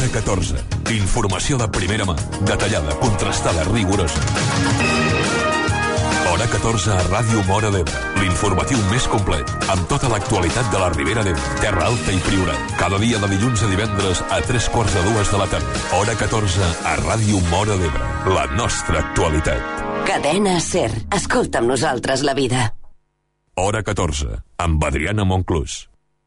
Hora 14. Informació de primera mà, detallada, contrastada, rigorosa. Hora 14 a Ràdio Móra d'Ebre. L'informatiu més complet, amb tota l'actualitat de la Ribera d'Ebre, Terra Alta i Priorat. Cada dia de dilluns a divendres a 3:45 de la tarda. Hora 14 a Ràdio Móra d'Ebre. La nostra actualitat. Cadena SER. Escolta amb nosaltres la vida. Hora 14, amb Adriana Monclús.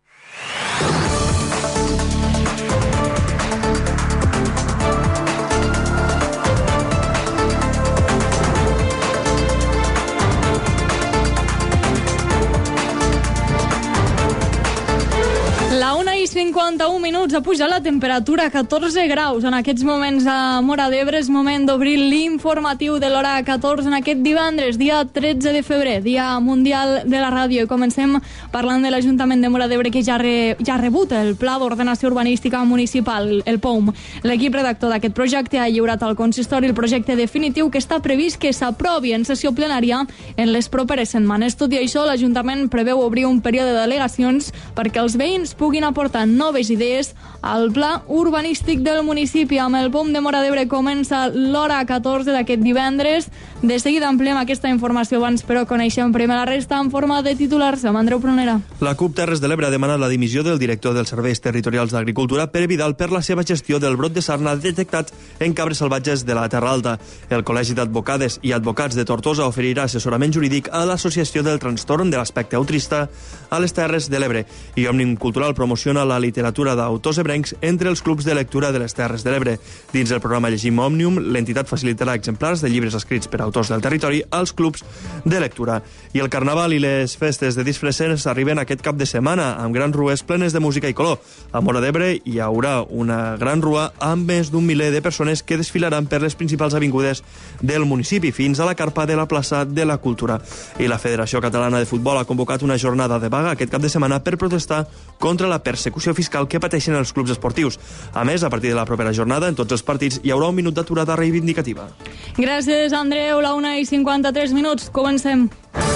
La 1:51 minuts, ha pujat la temperatura a 14 graus. En aquests moments a Móra d'Ebre és moment d'obrir l'informatiu de l'hora 14 en aquest divendres, dia 13 de febrer, dia mundial de la ràdio. I comencem parlant de l'Ajuntament de Móra d'Ebre, que ja ha rebut el Pla d'Ordenació Urbanística Municipal, el POUM. L'equip redactor d'aquest projecte ha lliurat al consistori el projecte definitiu, que està previst que s'aprovi en sessió plenària en les properes setmanes. Tot i això, l'Ajuntament preveu obrir un període de delegacions perquè els veïns puguin aportar noves idees al pla urbanístic del municipi. Amb el POUM de Móra d'Ebre comença l'hora 14 d'aquest divendres. De seguida ampliem aquesta informació, abans però coneixem primer la resta en forma de titulars amb Andreu Prunera. La CUP Terres de l'Ebre ha demanat la dimissió del director dels Serveis Territorials d'Agricultura, Pere Vidal, per la seva gestió del brot de sarna detectat en cabres salvatges de la Terra Alta. El Col·legi d'Advocades i Advocats de Tortosa oferirà assessorament jurídic a l'Associació del Trastorn de l'Aspecte Autista a les Terres de l'Ebre, i Òmnium Cultural promociona la literatura d'autors ebrencs entre els clubs de lectura de les Terres de l'Ebre. Dins del programa Llegim Òmnium, l'entitat facilitarà exemplars de llibres escrits per autors del territori als clubs de lectura. I el Carnaval i les festes de disfresses arriben aquest cap de setmana, amb grans rues plenes de música i color. A Móra d'Ebre hi haurà una gran rua amb més d'un miler de persones que desfilaran per les principals avingudes del municipi fins a la carpa de la plaça de la Cultura. I la Federació Catalana de Futbol ha convocat una jornada de vaga aquest cap de setmana per protestar contra la persecució fiscal que pateixen els clubs esportius. A més, a partir de la propera jornada, en tots els partits hi haurà un minut d'aturada reivindicativa. Gràcies, Andreu. La 1:53 minuts. Comencem.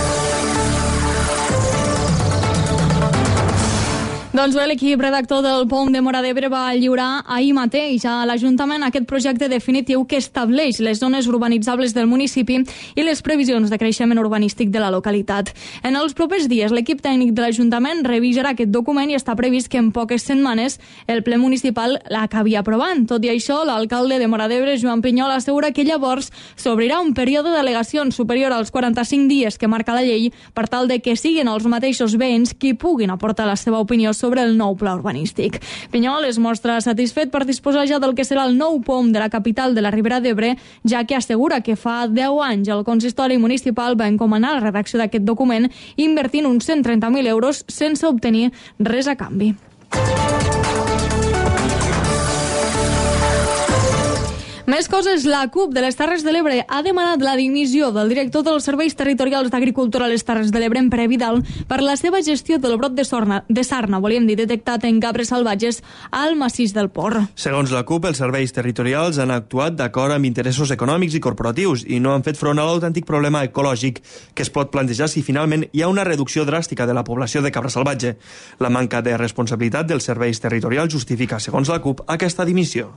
Doncs bé, l'equip redactor del POUM de Móra d'Ebre va lliurar ahir mateix a l'Ajuntament aquest projecte definitiu que estableix les zones urbanitzables del municipi i les previsions de creixement urbanístic de la localitat. En els propers dies, l'equip tècnic de l'Ajuntament revisarà aquest document i està previst que en poques setmanes el ple municipal l'acabi aprovant. Tot i això, l'alcalde de Móra d'Ebre, Joan Pinyol, assegura que llavors s'obrirà un període d'al·legacions superior als 45 dies que marca la llei per tal de que siguin els mateixos veïns qui puguin aportar la seva opinió sobre el nou pla urbanístic. Pinyol es mostra satisfet per disposar ja del que serà el nou POUM de la capital de la Ribera d'Ebre, ja que assegura que fa 10 anys el consistori municipal va encomanar la redacció d'aquest document invertint uns 130.000 euros sense obtenir res a canvi. Més coses, la CUP de les Terres de l'Ebre ha demanat la dimissió del director dels Serveis Territorials d'Agricultura a les Terres de l'Ebre, en Pere Vidal, per la seva gestió del brot de sarna, volíem dir, detectat en cabres salvatges al massís del Port. Segons la CUP, els serveis territorials han actuat d'acord amb interessos econòmics i corporatius i no han fet front a l'autèntic problema ecològic que es pot plantejar si finalment hi ha una reducció dràstica de la població de cabra salvatge. La manca de responsabilitat dels serveis territorials justifica, segons la CUP, aquesta dimissió.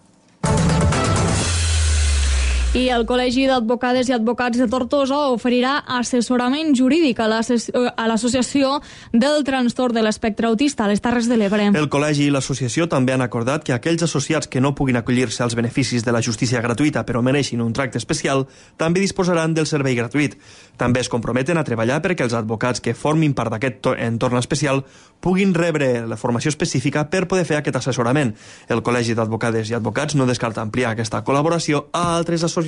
I el Col·legi d'Advocades i Advocats de Tortosa oferirà assessorament jurídic a l'Associació del Trastorn de l'Espectre Autista a les Terres de l'Ebre. El Col·legi i l'associació també han acordat que aquells associats que no puguin acollir-se als beneficis de la justícia gratuïta però mereixin un tracte especial també disposaran del servei gratuït. També es comprometen a treballar perquè els advocats que formin part d'aquest entorn especial puguin rebre la formació específica per poder fer aquest assessorament. El Col·legi d'Advocades i Advocats no descarta ampliar aquesta col·laboració a altres associacions.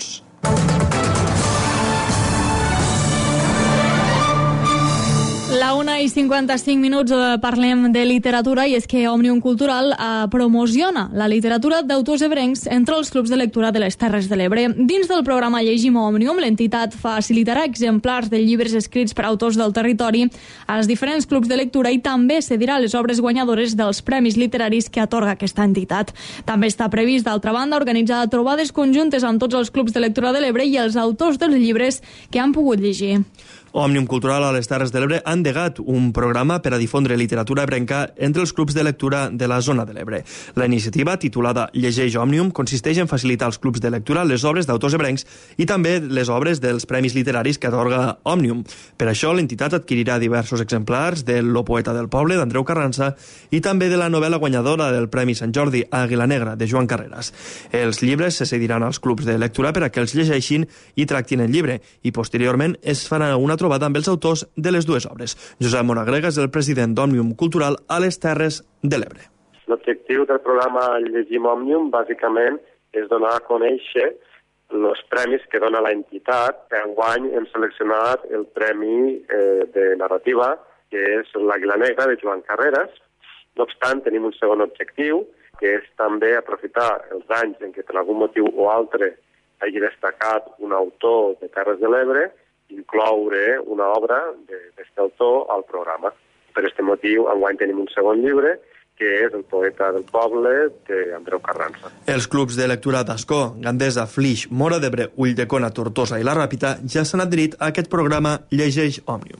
La 1:55 minuts parlem de literatura i és que Òmnium Cultural promociona la literatura d'autors ebrencs entre els clubs de lectura de les Terres de l'Ebre. Dins del programa Llegim Òmnium, l'entitat facilitarà exemplars de llibres escrits per autors del territori als diferents clubs de lectura i també cedirà les obres guanyadores dels premis literaris que atorga aquesta entitat. També està previst, d'altra banda, organitzar trobades conjuntes amb tots els clubs de lectura de l'Ebre i els autors dels llibres que han pogut llegir. Òmnium Cultural a les Terres de l'Ebre ha endegat un programa per a difondre literatura ebrenca entre els clubs de lectura de la zona de l'Ebre. La iniciativa, titulada Llegeix Òmnium, consisteix en facilitar als clubs de lectura les obres d'autors ebrencs i també les obres dels premis literaris que atorga Òmnium. Per això, l'entitat adquirirà diversos exemplars de Lo poeta del poble, d'Andreu Carranza, i també de la novel·la guanyadora del Premi Sant Jordi, Àguila Negra, de Joan Carreras. Els llibres se cediran als clubs de lectura per a que els llegeixin i tractin el llibre, i posteriorment es farà una trobada amb els autors de les dues obres. Josep Monagrega és el president d'Òmnium Cultural a les Terres de l'Ebre. L'objectiu del programa Llegim Òmnium, bàsicament, és donar a conèixer els premis que dona l'entitat. Enguany hem seleccionat el premi de narrativa, que és l'Àguila Negra, de Joan Carreras. No obstant, tenim un segon objectiu, que és també aprofitar els anys en què per algun motiu o altre hagi destacat un autor de Terres de l'Ebre, incloure una obra d'aquest autor al programa. Per aquest motiu, enguany tenim un segon llibre, que és El poeta del poble, d'Andreu Carranza. Els clubs de lectura d'Ascó, Gandesa, Flix, Móra d'Ebre, Ulldecona, Tortosa i La Ràpita ja s'han adherit a aquest programa Llegeix Òmnium.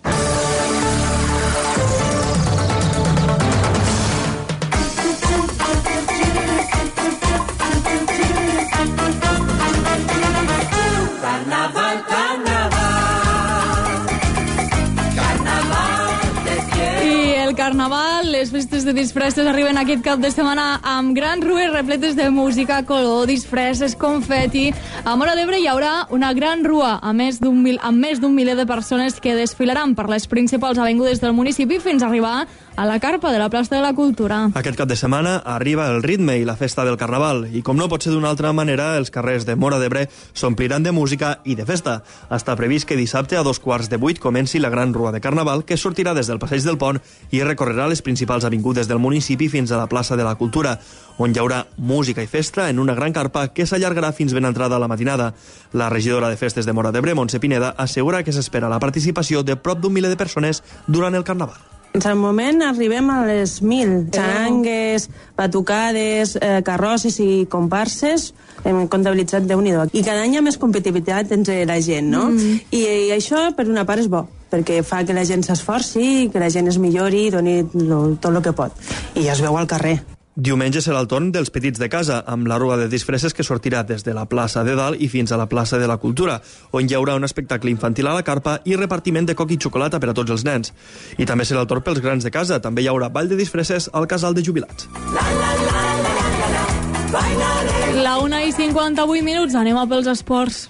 Carnaval, les festes de disfresses arriben aquest cap de setmana amb grans rues repletes de música, color, disfresses, confeti. A Móra d'Ebre hi haurà una gran rua amb més d'un miler de persones que desfilaran per les principals avingudes del municipi fins a arribar a la carpa de la plaça de la Cultura. Aquest cap de setmana arriba el ritme i la festa del Carnaval i, com no pot ser d'una altra manera, els carrers de Móra d'Ebre s'ompliran de música i de festa. Està previst que dissabte a 7:15 comenci la gran rua de Carnaval, que sortirà des del Passeig del Pont i recorrerà les principals avingudes del municipi fins a la plaça de la Cultura, on hi haurà música i festa en una gran carpa que s'allargarà fins ben entrada a la matinada. La regidora de Festes de Móra d'Ebre, Montse Pineda, assegura que s'espera la participació de prop d'un miler de persones durant el Carnaval. Fins al moment arribem a les 1.000. Xarangues, batucades, carrosses i comparses hem comptabilitzat Déu-n'hi-do. I cada any hi ha més competitivitat entre la gent, no? I això, per una part, és bo, perquè fa que la gent s'esforci, que la gent es millori, doni tot el que pot. I ja es veu al carrer. Diumenge serà el torn dels petits de casa, amb la rua de disfresses que sortirà des de la plaça de Dalt i fins a la plaça de la Cultura, on hi haurà un espectacle infantil a la carpa i repartiment de coca i xocolata per a tots els nens. I també serà el torn pels grans de casa, també hi haurà ball de disfresses al casal de jubilats. La 1:58, anem a pels esports.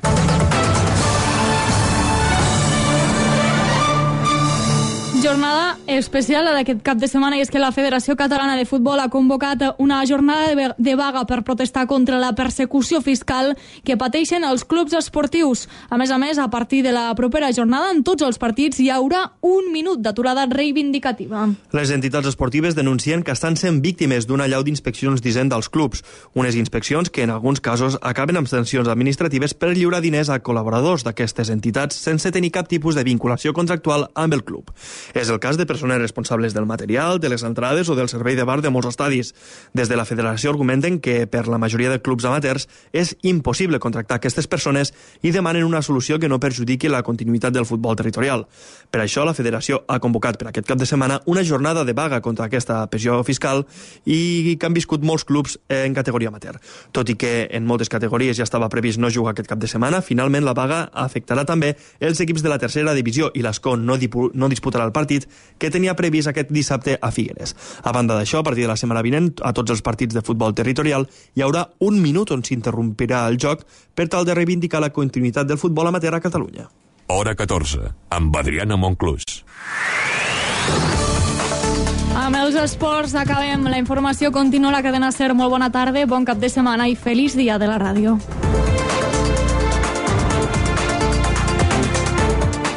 Jornada especial d'aquest cap de setmana, i és que la Federació Catalana de Futbol ha convocat una jornada de vaga per protestar contra la persecució fiscal que pateixen els clubs esportius. A més, a partir de la propera jornada, en tots els partits hi haurà un minut d'aturada reivindicativa. Les entitats esportives denuncien que estan sent víctimes d'una allau d'inspeccions d'Hisenda dels clubs, unes inspeccions que en alguns casos acaben amb sancions administratives per lliurar diners a col·laboradors d'aquestes entitats sense tenir cap tipus de vinculació contractual amb el club. És el cas de persones responsables del material, de les entrades o del servei de bar de molts estadis. Des de la federació argumenten que per la majoria de clubs amateurs és impossible contractar aquestes persones i demanen una solució que no perjudiqui la continuïtat del futbol territorial. Per això la federació ha convocat per aquest cap de setmana una jornada de vaga contra aquesta pressió fiscal i que han viscut molts clubs en categoria amateur. Tot i que en moltes categories ja estava previst no jugar aquest cap de setmana, finalment la vaga afectarà també els equips de la tercera divisió i l'Ascó no disputarà el partit que tenia previst aquest dissabte a Figueres. A banda d'això, a partir de la setmana vinent, a tots els partits de futbol territorial hi haurà un minut on s'interrompirà el joc per tal de reivindicar la continuïtat del futbol amateur a Catalunya. Hora 14, amb Adriana Monclús. Amb els esports acabem. La informació continua a la cadena SER. Molt bona tarda, bon cap de setmana i feliç dia de la ràdio.